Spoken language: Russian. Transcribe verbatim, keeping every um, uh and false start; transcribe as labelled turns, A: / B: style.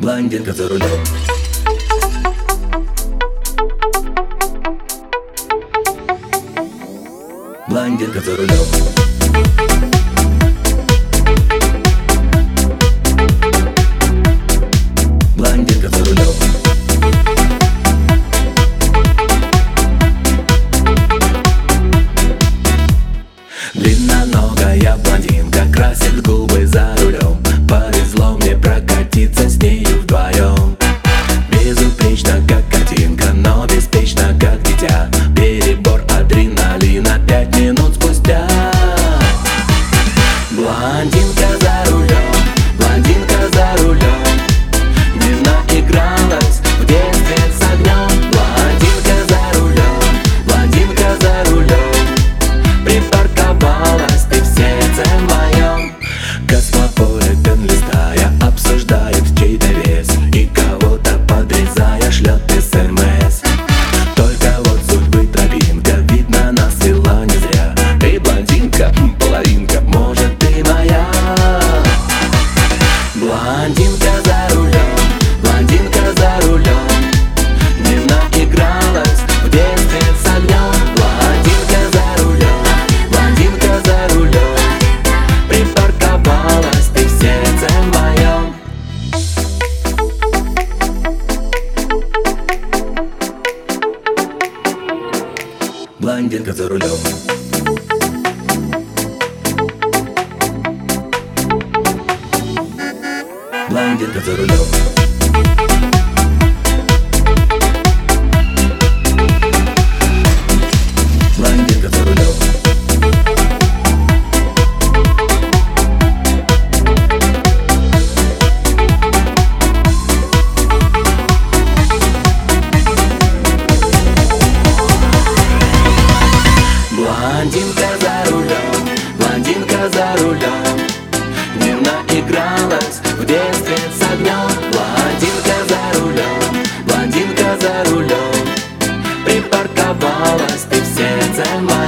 A: Блондинка за рулем. Блондинка за рулем. Блондинка за рулем. Длинноногая блондинка красит губы за рулем. Повезло мне прокатиться с нею вдвоем. Безупречно, как картинка, но беспечно, как дитя. Перебор адреналина пять минут спустя. Блондинка за рулем, блондинка за рулем. Не наигралась в детстве с огнем. Блондинка за рулем, блондинка за рулем. Припарковалась ты в сердце моем. Космополитен листая обсуждает чей-то вес, и кого-то подрезая шлет СМС. Только вот судьбы тропинка, видно, нас свела не зря. Эй, блондинка, половинка, может ты моя. Блондинка за рулем, блондинка за рулем. Не наигралась в детстве с огнем. Блондинка за рулем, блондинка за рулем. Припарковалась ты в сердце моем. Блондинка за рулем. Блондинка за рулем. Блондинка за рулем. Блондинка за рулем, блондинка за рулем. Не наигралась в детстве с огнем. Блондинка за рулем, блондинка за рулем. Припарковалась ты в сердце моем.